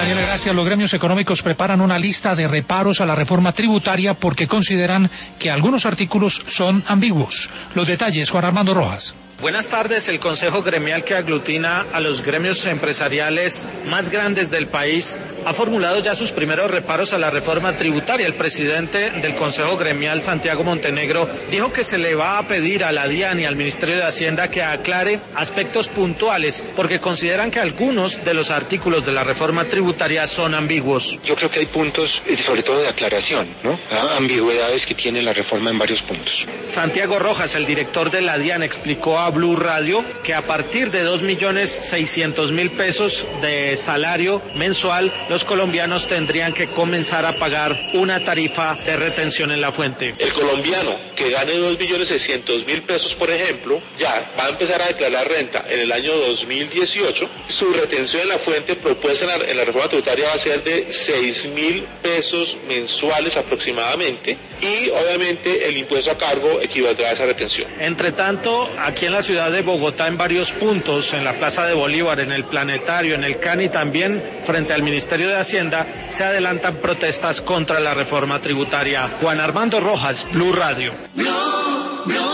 Daniela, gracias. Los gremios económicos preparan una lista de reparos a la reforma tributaria porque consideran que algunos artículos son ambiguos. Los detalles, Juan Armando Rojas. Buenas tardes. El Consejo Gremial, que aglutina a los gremios empresariales más grandes del país, ha formulado ya sus primeros reparos a la reforma tributaria. El presidente del Consejo Gremial, Santiago Montenegro, dijo que se le va a pedir a la DIAN y al Ministerio de Hacienda que aclare aspectos puntuales, porque consideran que algunos de los artículos de la reforma tributaria son ambiguos. Yo creo que hay puntos, sobre todo de aclaración, ¿no? Ambigüedades que tiene la reforma en varios puntos. Santiago Rojas, el director de la DIAN, explicó a Blue Radio que a partir de 2.600.000 pesos de salario mensual, los colombianos tendrían que comenzar a pagar una tarifa de retención en la fuente. El colombiano que gane 2.600.000 pesos, por ejemplo, ya va a empezar a declarar renta en el año 2018. Su retención en la fuente propuesta en la reforma tributaria va a ser de 6.000 pesos mensuales aproximadamente, y obviamente el impuesto a cargo equivaldrá a esa retención. Entre tanto, aquí en la ciudad de Bogotá, en varios puntos, en la Plaza de Bolívar, en el Planetario, en el CAN y también frente al Ministerio de Hacienda, se adelantan protestas contra la reforma tributaria. Juan Armando Rojas, Blue Radio. Blue